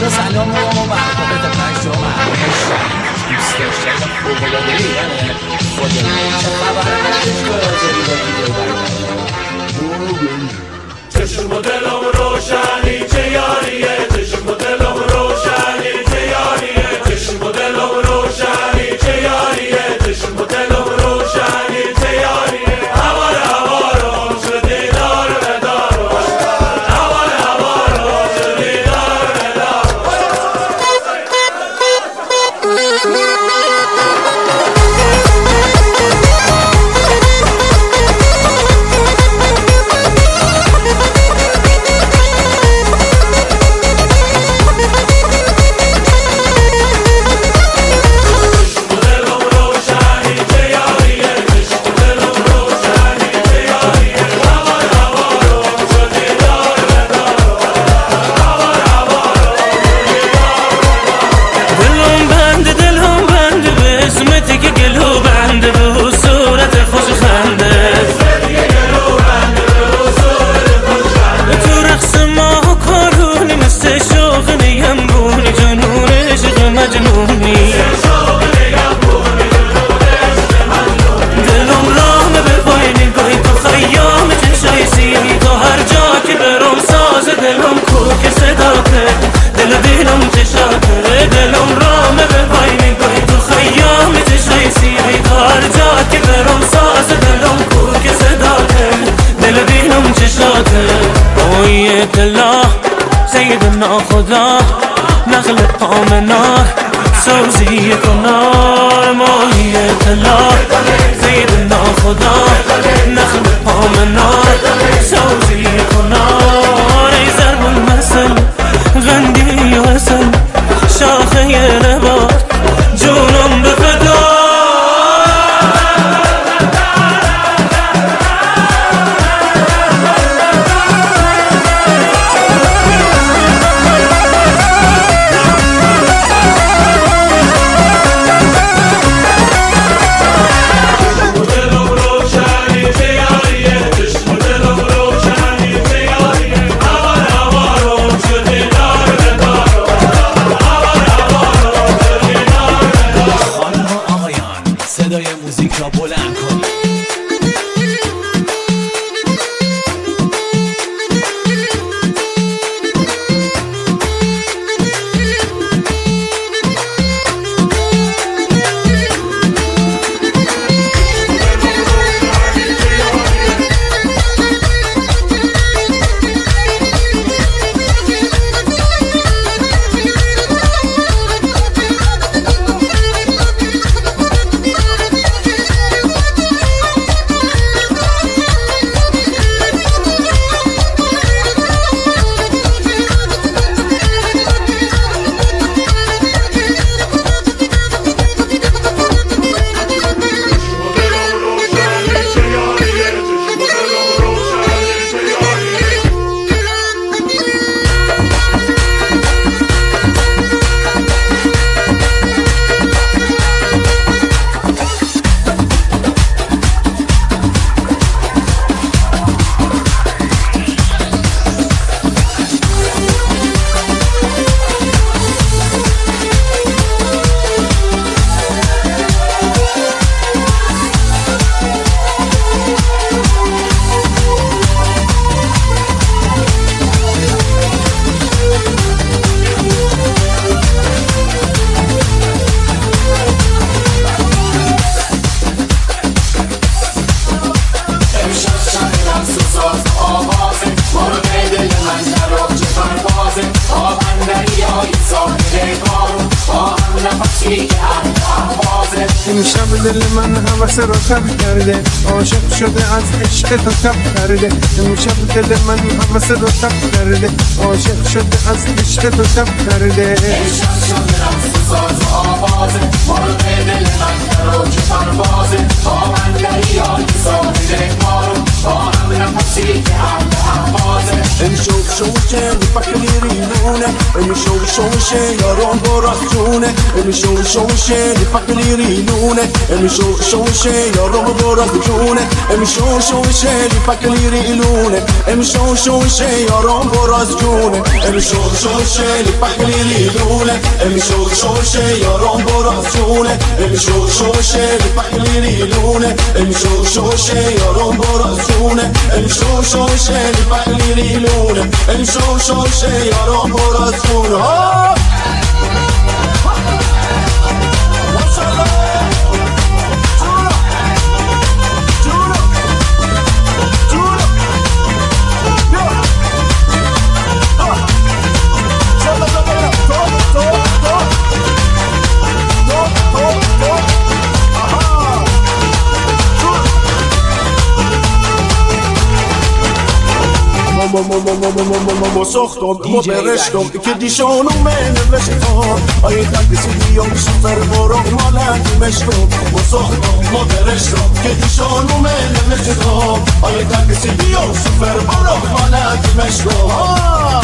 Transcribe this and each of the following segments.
سلام و مرحبت پشم دوست داشتن خوب و بگیرنه خودم چه خبر عشق داری با دیگه بردن چشم و دلم روشنی چه یاریه چشم و دلم روشنی چه یاریه چشم و دلم روشنی چه یاریه چشم و دلم روشنی چه یاریه هوار هوارم شدی دار ندارم هوار هوارم شدی دار ندارم سيدنا خدا نخلق آمنا سوزی کنار ماهیت الله سيدنا خدا نخلق آمنا سوزی کنار ای ضرب المثل غندی وصل شاخه نبات جونم به فدا موزیک را بلند کنید. امشب دل من هوس رو کم کرده عاشق شده از عشق تو کم کرده امشب دل من هوس رو کم کرده عاشق شده از عشق تو کم کرده امشب شده رقص ساز و آوازه مرغ دل من در اوج پروازه با من دریای ساحل کارو با هم نفسی که هم به هم بازه امشب شو چند فکر میرینونه امشب شو شوشه یارم براز جونه امی شوشه لیفقلی ریلونه امی شوشه یارم براز جونه امی شوشه لیفقلی ریلونه امی شوشه یارم براز جونه امی شوشه لیفقلی ریلونه امی شوشه یارم براز جونه امی شوشه لیفقلی ریلونه امی شوشه یارم براز جونه امی شوشه لیفقلی ریلونه امی شوشه یارم براز جونه ما ساختم ما برشتم که دیشانو من نوشتم آیه تکسی بیام سفر برام مالک مشتم ما ساختم ما برشتم که دیشانو من نوشتم آیه تکسی بیام سفر برام مالک مشتم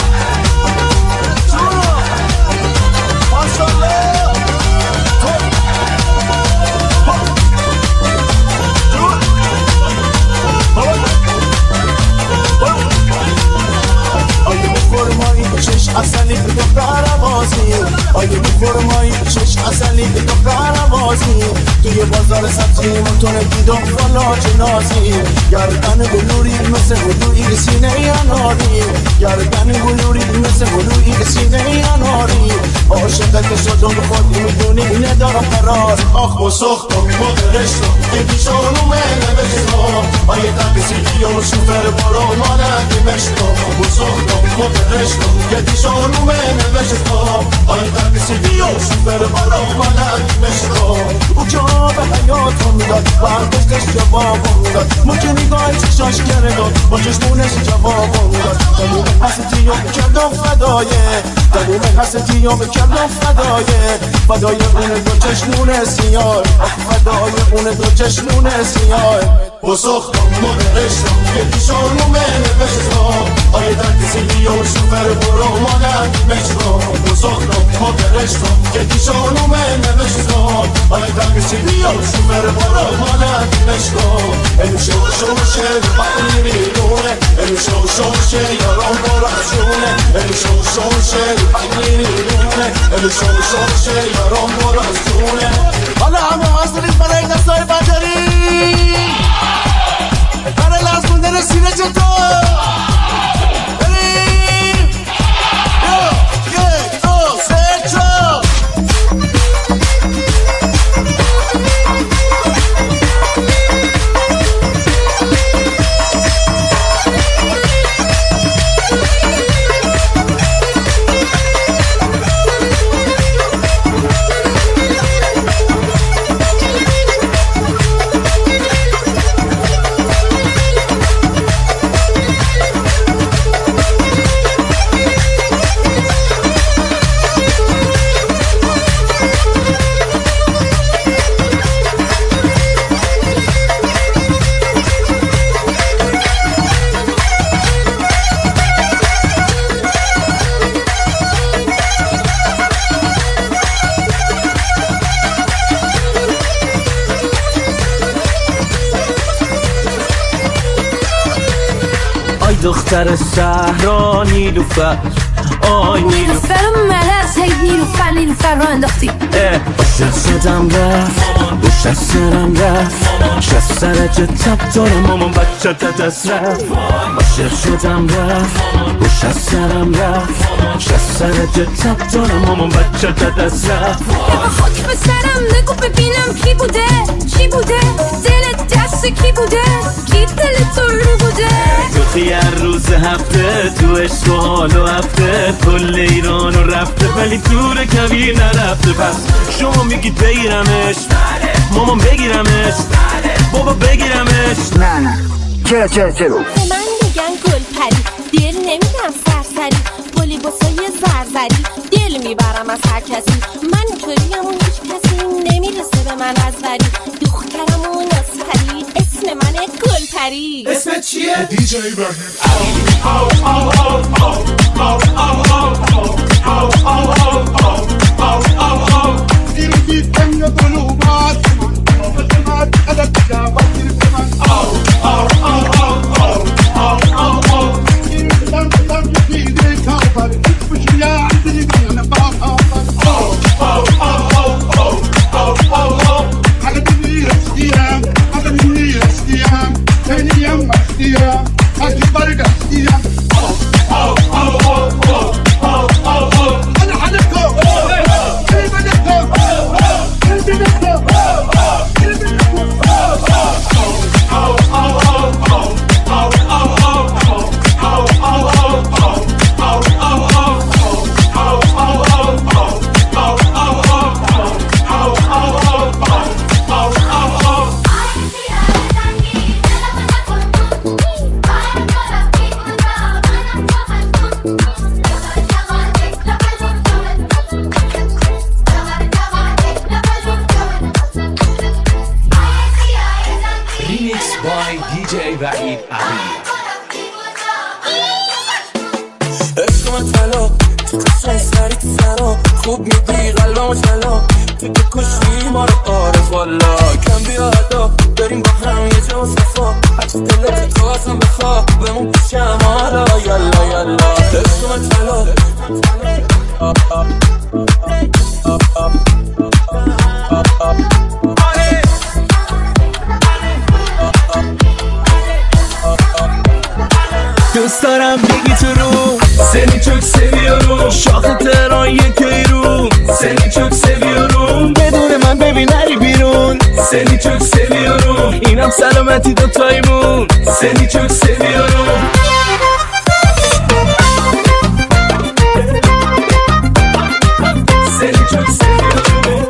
چش اصلی دختر بازی آیه میفرمایی چش اصلی دختر بازی توی بازار سبزی متونه دیدم والا جنازی گردن گلوری مثل گلوی سینه اناری گردن گلوری مثل گلوی سینه اناری عاشقت شدم خودی میدونی ندارم قرار آخ و سختم مدرشتم که دیشانو من نوشتم آیه تکسی بیام شوفر برا مالک مشتم و سختم مدرشتم که دیشانو من نوشتم آیه تکسی بیام شوفر برا مالک مشتم او که به حیاتم داد برداشتش جوابم داد ممکن نگاهی چشاش کرداد با چشمونش جوابم داد تموم حسدیام کردم فدایه تموم حسدیام کردم فدای اون دو چشمون سیاه فدای اون دو چشمون سیاه با ساختم مدرشتم که دیشانو من نوشتم آیه تکسی بیام شوفر برا مالک مشتم با ساختم مدرشتم که دیشانو من نوشتم آیه تکسی بیام شوفر برا مالک مشتم امی شوشه بقلی ریلونه امی شوشه یارم براز جونه امی شوشه بقلی ریلونه امی شوشه یارم براز جونه حالا همه حاضرید برای دستای بدری برای لازموندن سینه چطور بریم یک دو سه چار دختر صحرا نیلوفر آی نیلوفر ملز هی نیلوفر رو انداختی عاشق شدم رفت بوش از سرم رفت شست سرجه تب دارم مامان بچه تا دست رفت عاشق شدم رفت بوش از سرم رفت شست سرجه تب دارم مامان بچه تا دست رفت خاک به سرم نگو ببینم کی بوده دلت دست کی بوده کی دل تو رو بوده تو هر روز هفته تو عشق و حال و هفته کل ایرانو رفته ولی دور کبیر نرفته پس شما میگید بگیرمش مامان بگیرمش بابا بگیرمش نه چرا به من میگن گل پری دل نمیدم سرسری با لباسای زرزری دل میبرم از هر کسی من اینطوریم و هیچ کسی نمیرسه به من از وری دخترم و نازپری اسم منه گل پری اسمت چیه؟ دیجی ابراهیم دوست دارم بگی تو رو seni çok seviyorum شاخ تهران یک رو seni çok seviyorum بدون من ببین نری بیرون seni çok seviyorum اینم سلامتی دوتایمون seni çok seviyorum seni çok seviyorum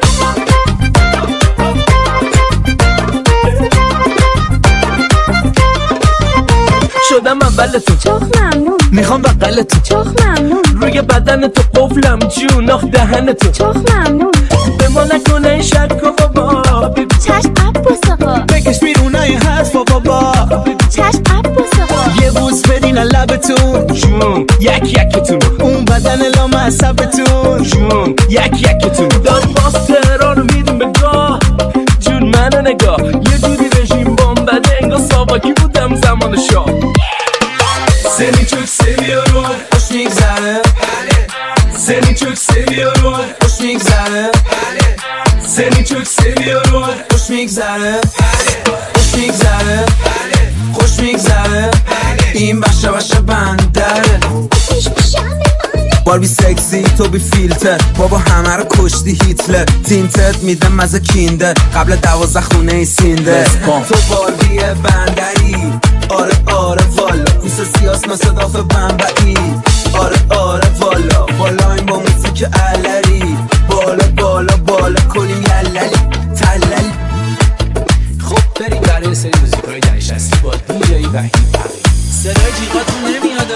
شدم اولتون چخ ممنون میخوام بغلتون چخ ممنون روی بدن تو قفلم جون آخ دهن تو چخ ممنون به ما نکنه شک و بابا چشم عباس آقا بکش بیرونای حرف و بابا چشم عباس آقا یه بوس بدین لبتون جون یکتون اون بدن لام عصبتون جون یکتون داد باز تهران رو میدیم به گاه جون منو نگاه یه جوری رژیم بام بده انگار ساواکی بودم زمان شاه seni çok seviyorum hoş میگذره seni çok seviyorum hoş میگذره seni çok seviyorum hoş میگذره خوش میگذره خوش میگذره این بخش بندره باربی سکسی تو بی فیلتر بابا همه رو کشتی هیتلر تینتد میدم مزه کیندر قبل 12 خونه سینده تو باربی بندری آره والا کوس سیاس مصداف بمبئی آره والا این با موسیک علری بالا کنیم یللی تللی خب بریم برای سری موزیکای دنشستی با دیجی وحید صدای جیغاتون نمیاد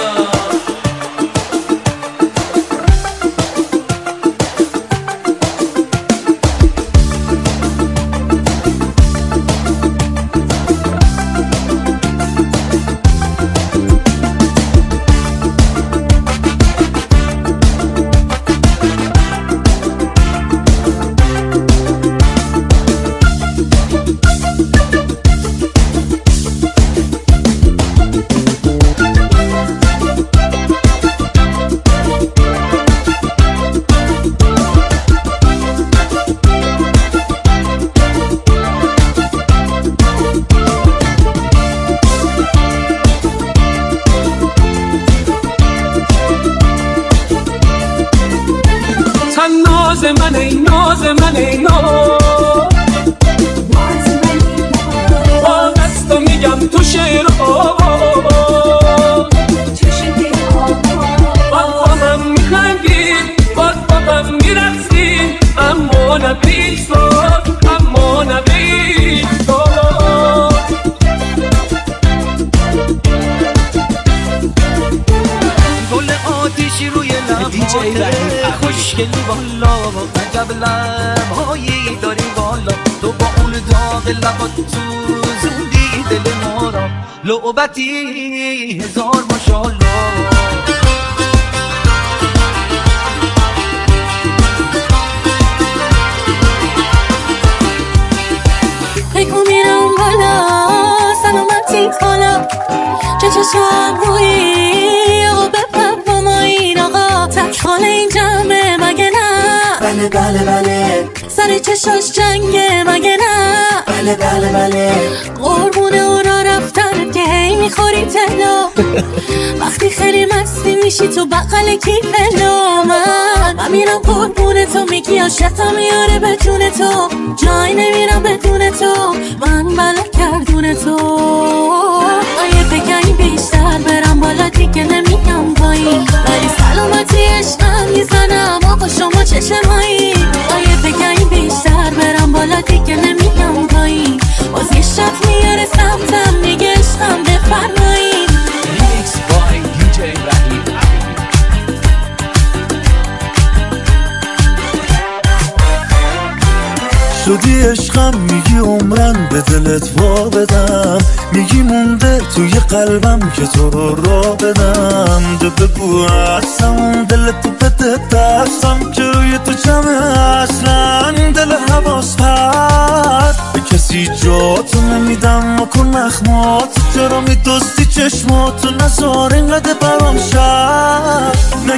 ناز من ای ناز با دستو میگم تو شعر با من میخندی با من میرقصی اما نبید گل آتیشی روی لبات خوشگلی والا عجب لبهایی داری والا تو با اون داغ لبات تو زندی دل ما را لعبتی هزار ماشالله بگو باشم روی آقا بپر با ما این آقا تکخال این جمعه مگه نه؟ بله بله بله سر چشاش جنگه مگه نه؟ بله بله بله قربون اونا رفتن که هی میخوری تلا وقتی خیلی مستی میشی تو بقل کیفلا من میرم قربون تو میگی عاشقم میاره به جون تو جای نمیرم بدون تو من بلا کردون تو آیه بگنی بیشتر برم بالا دیگه نمیگم پایین ولی سلامتی عشقم میزنم آقا شما چشمایی آیه بگنی بیشتر برم بالا دیگه نمیگم پایین باز یه شب میاره سمتم میگه عشقم بفرمایین Remix by DJ Rahim Habibi. شدی عشقم میگی عمرن به دلت وا بدم میگی مونده توی قلبم که تو رو را بدم ده بگو اصلا دلت تو بده دستم که روی تو جمعه اصلا دل حواس پرد به کسی جاتو نمیدم مکن نخمات چرا میدستی چشماتو نزار اینقدر برام شد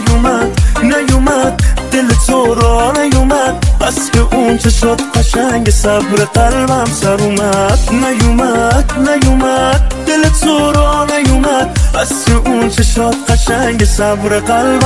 نیومد دل تو را نیومد بس که اون چشات قشنگ صبر قلبم سر اومد نیومد دل تو را نیومد بس که اون چشات قشنگ صبر قلبم